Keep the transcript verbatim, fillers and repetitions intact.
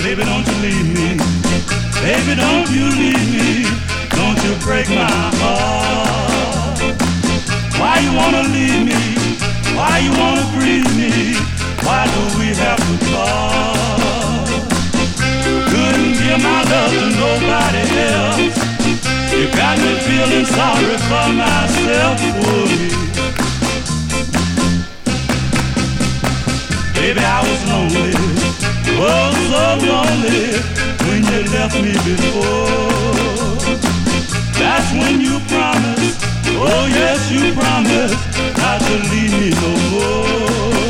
Baby, don't you leave me. Baby, don't you leave me. Don't you break my heart. Why you wanna leave me? Why you wanna grieve me? Why do we have to part? Couldn't give my love to nobody else. You got me feeling sorry for myself, for me. Baby, I was lonely, oh so lonely, when you left me before. That's when you promised, oh yes you promised, not to leave me no more.